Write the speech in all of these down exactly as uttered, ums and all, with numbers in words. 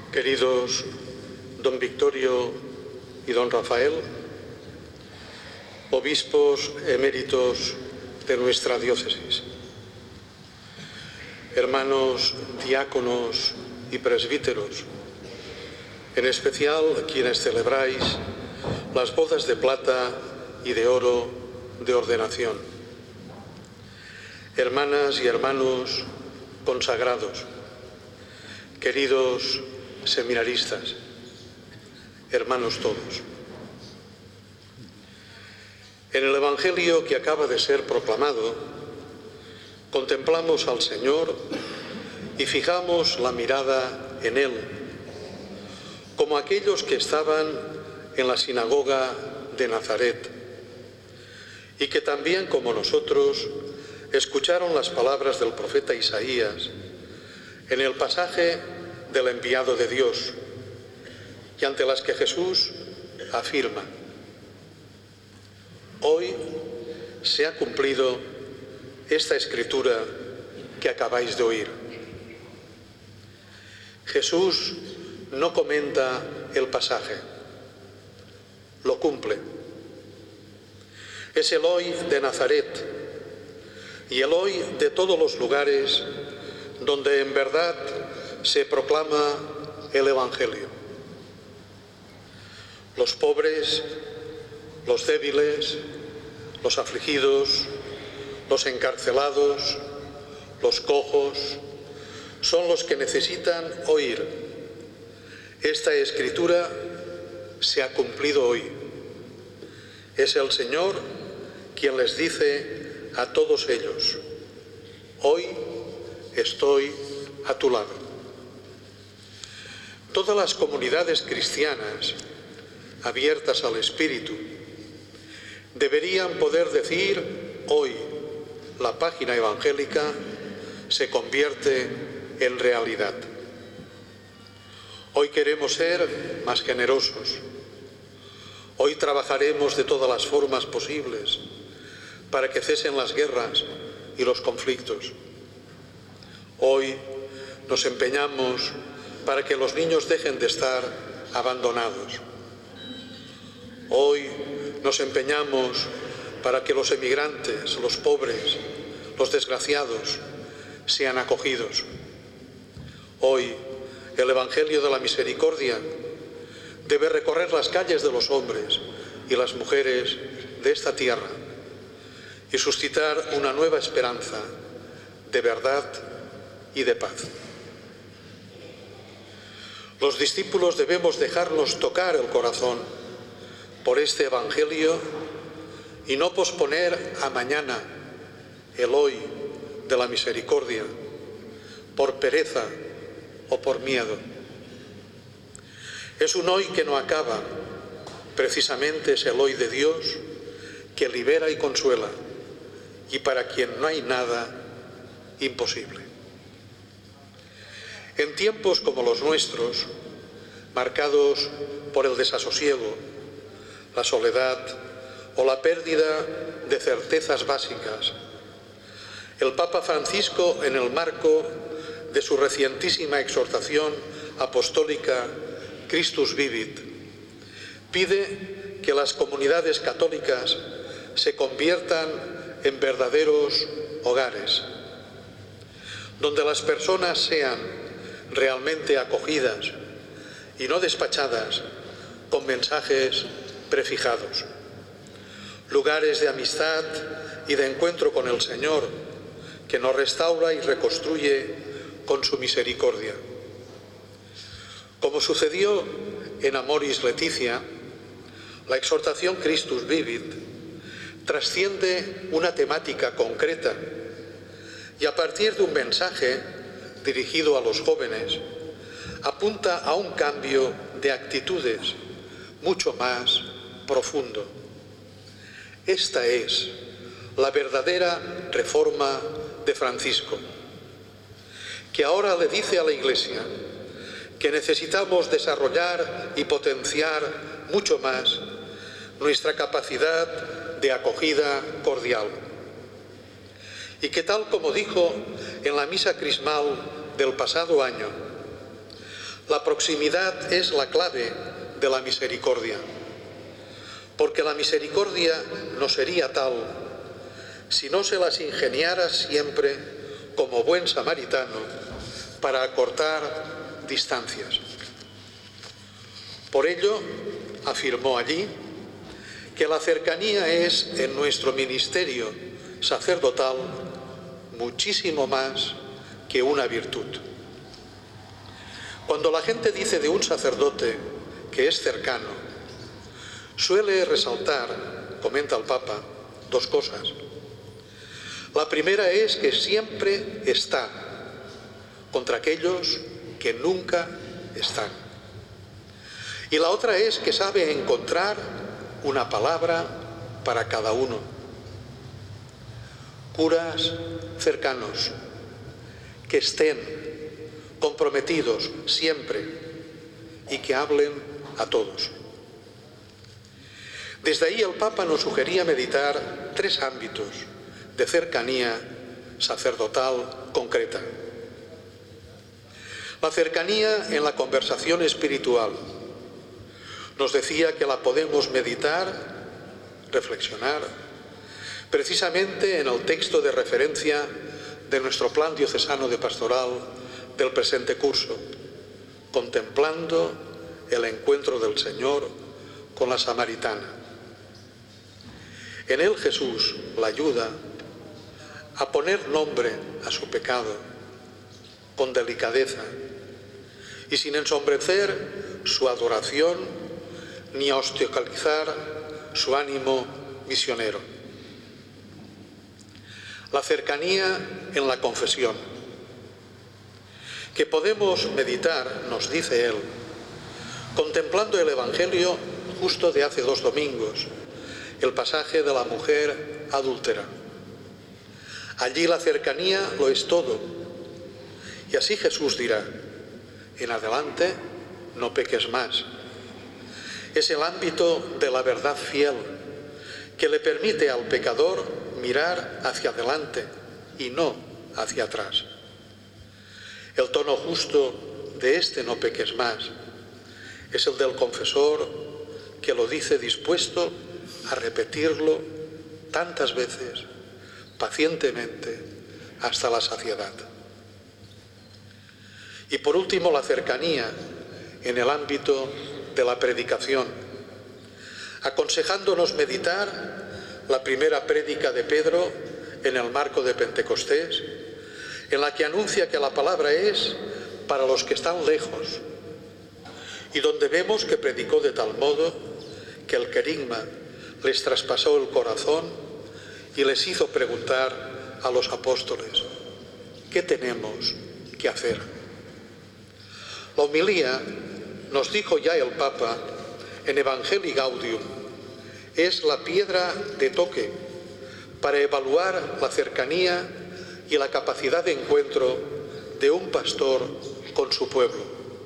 Queridos don Victorio y don Rafael, obispos eméritos de nuestra diócesis, hermanos diáconos y presbíteros, en especial quienes celebráis las bodas de plata y de oro de ordenación, hermanas y hermanos consagrados, queridos seminaristas, hermanos todos. En el Evangelio que acaba de ser proclamado, contemplamos al Señor y fijamos la mirada en Él, como aquellos que estaban en la sinagoga de Nazaret y que también, como nosotros, escucharon las palabras del profeta Isaías en el pasaje del enviado de Dios, y ante las que Jesús afirma: hoy se ha cumplido esta escritura que acabáis de oír. Jesús no comenta el pasaje, lo cumple. Es el hoy de Nazaret y el hoy de todos los lugares donde en verdad se proclama el Evangelio. Los pobres, los débiles, los afligidos, los encarcelados, los cojos, son los que necesitan oír: esta escritura se ha cumplido hoy. Es el Señor quien les dice a todos ellos: hoy estoy a tu lado. Todas las comunidades cristianas abiertas al Espíritu deberían poder decir: hoy la página evangélica se convierte en realidad. Hoy queremos ser más generosos. Hoy trabajaremos de todas las formas posibles para que cesen las guerras y los conflictos. Hoy nos empeñamos para que los niños dejen de estar abandonados. Hoy nos empeñamos para que los emigrantes, los pobres, los desgraciados sean acogidos. Hoy el Evangelio de la Misericordia debe recorrer las calles de los hombres y las mujeres de esta tierra y suscitar una nueva esperanza de verdad y de paz. Los discípulos debemos dejarnos tocar el corazón por este Evangelio y no posponer a mañana el hoy de la misericordia por pereza o por miedo. Es un hoy que no acaba, precisamente es el hoy de Dios que libera y consuela, y para quien no hay nada imposible. En tiempos como los nuestros, marcados por el desasosiego, la soledad o la pérdida de certezas básicas, el Papa Francisco, en el marco de su recientísima exhortación apostólica Christus Vivit, pide que las comunidades católicas se conviertan en verdaderos hogares, donde las personas sean realmente acogidas y no despachadas con mensajes prefijados. Lugares de amistad y de encuentro con el Señor, que nos restaura y reconstruye con su misericordia. Como sucedió en Amoris Laetitia, la exhortación Christus Vivit trasciende una temática concreta y, a partir de un mensaje dirigido a los jóvenes, apunta a un cambio de actitudes mucho más profundo. Esta es la verdadera reforma de Francisco, que ahora le dice a la Iglesia que necesitamos desarrollar y potenciar mucho más nuestra capacidad de acogida cordial. Y que, tal como dijo en la misa crismal del pasado año, La proximidad es la clave de la misericordia, porque la misericordia no sería tal si no se las ingeniara siempre como buen samaritano para acortar distancias. Por ello, afirmó allí que la cercanía es en nuestro ministerio sacerdotal muchísimo más que una virtud. Cuando la gente dice de un sacerdote que es cercano, suele resaltar, comenta el Papa, dos cosas. La primera es que siempre está contra aquellos que nunca están. Y la otra es que sabe encontrar una palabra para cada uno. Curas cercanos, que estén comprometidos siempre y que hablen a todos. Desde ahí el Papa nos sugería meditar tres ámbitos de cercanía sacerdotal concreta. La cercanía en la conversación espiritual. Nos decía que la podemos meditar, reflexionar, precisamente en el texto de referencia de nuestro plan diocesano de pastoral del presente curso, contemplando el encuentro del Señor con la samaritana. En él Jesús la ayuda a poner nombre a su pecado con delicadeza y sin ensombrecer su adoración ni a obstaculizar su ánimo misionero. La cercanía en la confesión, que podemos meditar, nos dice él, contemplando el Evangelio justo de hace dos domingos, el pasaje de la mujer adúltera. Allí la cercanía lo es todo. Y así Jesús dirá, en adelante no peques más. Es el ámbito de la verdad fiel que le permite al pecador mirar hacia adelante y no hacia atrás. El tono justo de este no peques más es el del confesor que lo dice dispuesto a repetirlo tantas veces, pacientemente, hasta la saciedad. Y por último, la cercanía en el ámbito de la predicación, aconsejándonos meditar la primera prédica de Pedro en el marco de Pentecostés, en la que anuncia que la palabra es para los que están lejos, y donde vemos que predicó de tal modo que el querigma les traspasó el corazón y les hizo preguntar a los apóstoles, ¿qué tenemos que hacer? La homilía, nos dijo ya el Papa en Evangelii Gaudium, es la piedra de toque para evaluar la cercanía y la capacidad de encuentro de un pastor con su pueblo.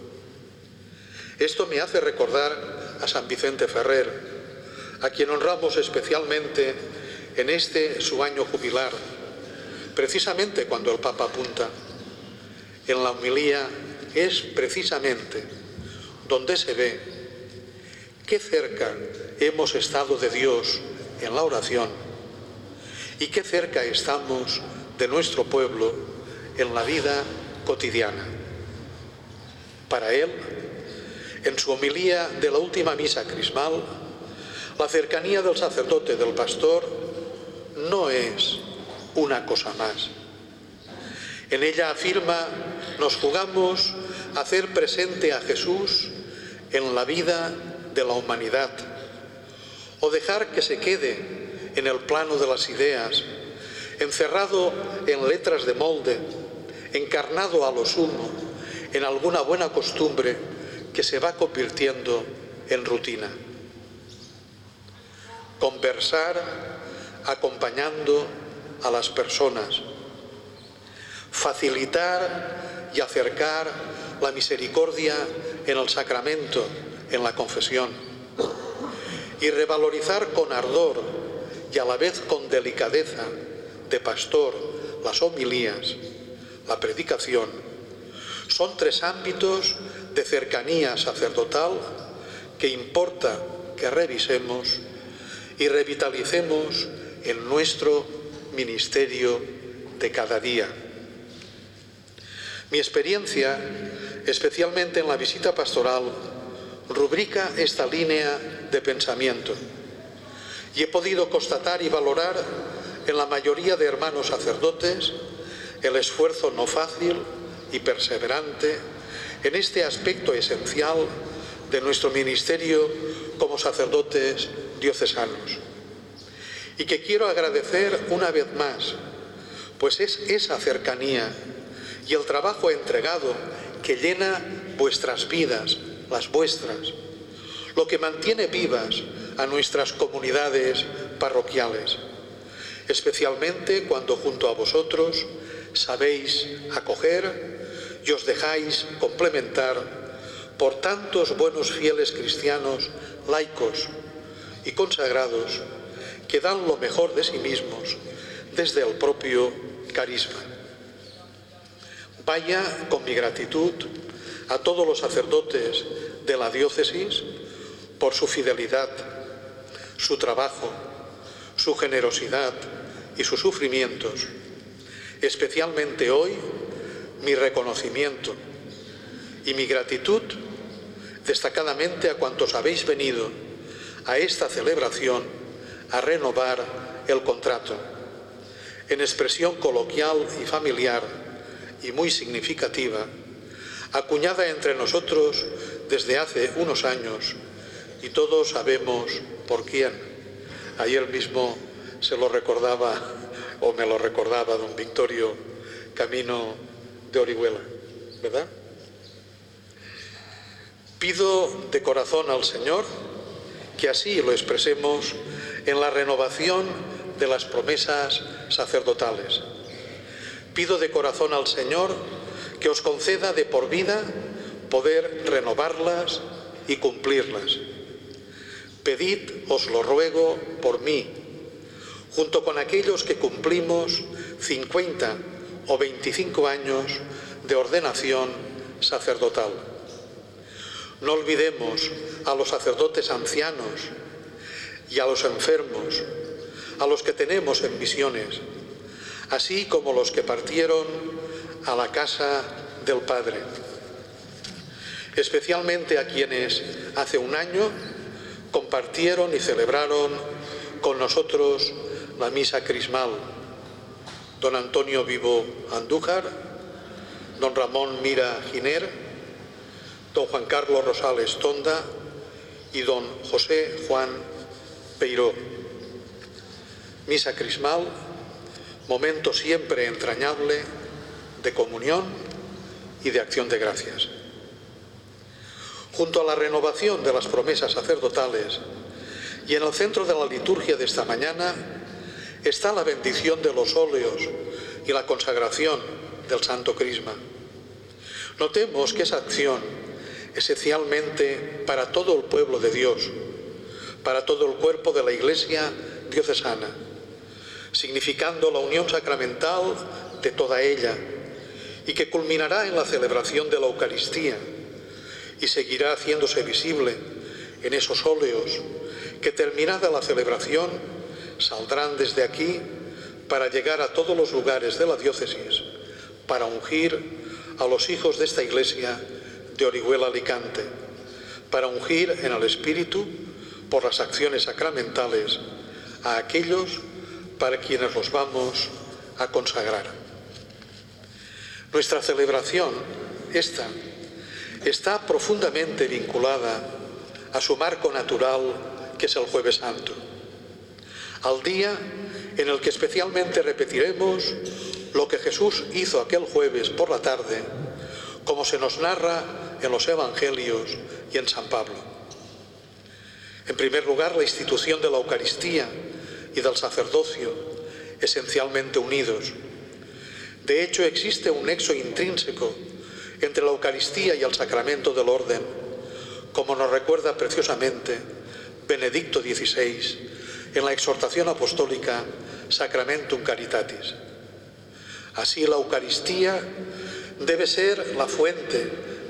Esto me hace recordar a San Vicente Ferrer, a quien honramos especialmente en este su año jubilar, precisamente cuando el Papa apunta. En la homilía es precisamente donde se ve qué cerca hemos estado de Dios en la oración y qué cerca estamos de nuestro pueblo en la vida cotidiana. Para él, en su homilía de la última misa crismal, la cercanía del sacerdote, del pastor, no es una cosa más. En ella afirma, nos jugamos a hacer presente a Jesús en la vida de la humanidad, o dejar que se quede en el plano de las ideas, encerrado en letras de molde, encarnado a lo sumo en alguna buena costumbre que se va convirtiendo en rutina. Conversar acompañando a las personas, facilitar y acercar la misericordia en el sacramento, en la confesión, y revalorizar con ardor y a la vez con delicadeza de pastor las homilías, la predicación, son tres ámbitos de cercanía sacerdotal que importa que revisemos y revitalicemos en nuestro ministerio de cada día. Mi experiencia, especialmente en la visita pastoral, rubrica esta línea de pensamiento y he podido constatar y valorar en la mayoría de hermanos sacerdotes el esfuerzo no fácil y perseverante en este aspecto esencial de nuestro ministerio como sacerdotes diocesanos. Y que quiero agradecer una vez más, pues es esa cercanía y el trabajo entregado que llena vuestras vidas, las vuestras, lo que mantiene vivas a nuestras comunidades parroquiales, especialmente cuando junto a vosotros sabéis acoger y os dejáis complementar por tantos buenos fieles cristianos, laicos y consagrados que dan lo mejor de sí mismos desde el propio carisma. Vaya con mi gratitud a todos los sacerdotes de la diócesis por su fidelidad, su trabajo, su generosidad y sus sufrimientos. Especialmente hoy, mi reconocimiento y mi gratitud destacadamente a cuantos habéis venido a esta celebración a renovar el contrato, en expresión coloquial y familiar y muy significativa, acuñada entre nosotros desde hace unos años, y todos sabemos por quién. Ayer mismo se lo recordaba, o me lo recordaba don Victorio, camino de Orihuela, ¿verdad? Pido de corazón al Señor que así lo expresemos en la renovación de las promesas sacerdotales. Pido de corazón al Señor que os conceda de por vida poder renovarlas y cumplirlas. Pedid, os lo ruego, por mí, junto con aquellos que cumplimos cincuenta o veinticinco años de ordenación sacerdotal. No olvidemos a los sacerdotes ancianos y a los enfermos, a los que tenemos en misiones, así como los que partieron a la casa del Padre, especialmente a quienes hace un año compartieron y celebraron con nosotros la misa crismal: don Antonio Vivo Andújar, don Ramón Mira Giner, don Juan Carlos Rosales Tonda y don José Juan Peiró. Misa crismal, momento siempre entrañable de comunión y de acción de gracias. Junto a la renovación de las promesas sacerdotales y en el centro de la liturgia de esta mañana está la bendición de los óleos y la consagración del Santo Crisma. Notemos que esa acción, esencialmente para todo el pueblo de Dios, para todo el cuerpo de la Iglesia diocesana, significando la unión sacramental de toda ella y que culminará en la celebración de la Eucaristía y seguirá haciéndose visible en esos óleos que, terminada la celebración, saldrán desde aquí para llegar a todos los lugares de la diócesis para ungir a los hijos de esta Iglesia de Orihuela Alicante, para ungir en el Espíritu por las acciones sacramentales a aquellos para quienes los vamos a consagrar. Nuestra celebración, esta, está profundamente vinculada a su marco natural, que es el Jueves Santo, al día en el que especialmente repetiremos lo que Jesús hizo aquel jueves por la tarde, como se nos narra en los Evangelios y en San Pablo. En primer lugar, la institución de la Eucaristía y del sacerdocio, esencialmente unidos. De hecho, existe un nexo intrínseco entre la Eucaristía y el sacramento del orden, como nos recuerda preciosamente Benedicto dieciséis en la exhortación apostólica Sacramentum Caritatis. Así, la Eucaristía debe ser la fuente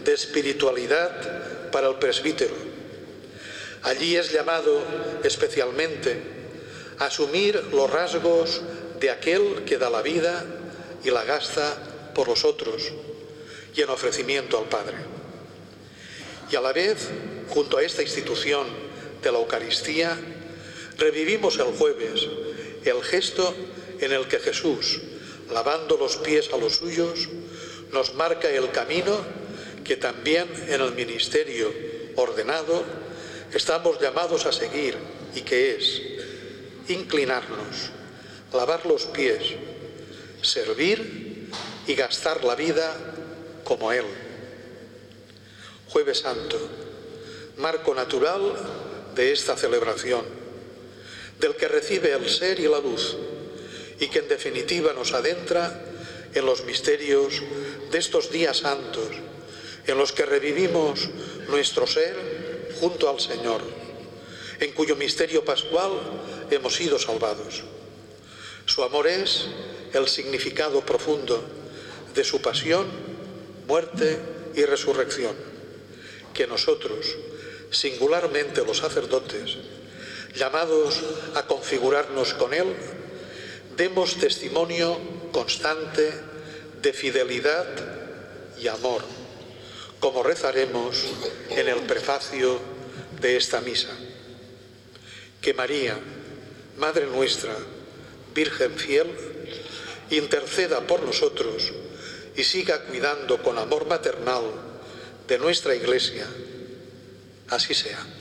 de espiritualidad para el presbítero. Allí es llamado especialmente a asumir los rasgos de aquel que da la vida y la gasta por los otros y en ofrecimiento al Padre. Y a la vez, junto a esta institución de la Eucaristía, revivimos el jueves el gesto en el que Jesús, lavando los pies a los suyos, nos marca el camino que también en el ministerio ordenado estamos llamados a seguir y que es inclinarnos, lavar los pies, servir y gastar la vida como Él. Jueves Santo, marco natural de esta celebración, del que recibe el ser y la luz y que en definitiva nos adentra en los misterios de estos días santos, en los que revivimos nuestro ser junto al Señor, en cuyo misterio pascual hemos sido salvados. Su amor es el significado profundo de su pasión, muerte y resurrección, que nosotros, singularmente los sacerdotes, llamados a configurarnos con Él, demos testimonio constante de fidelidad y amor, como rezaremos en el prefacio de esta misa. Que María, Madre nuestra, Virgen fiel, interceda por nosotros y siga cuidando con amor maternal de nuestra Iglesia. Así sea.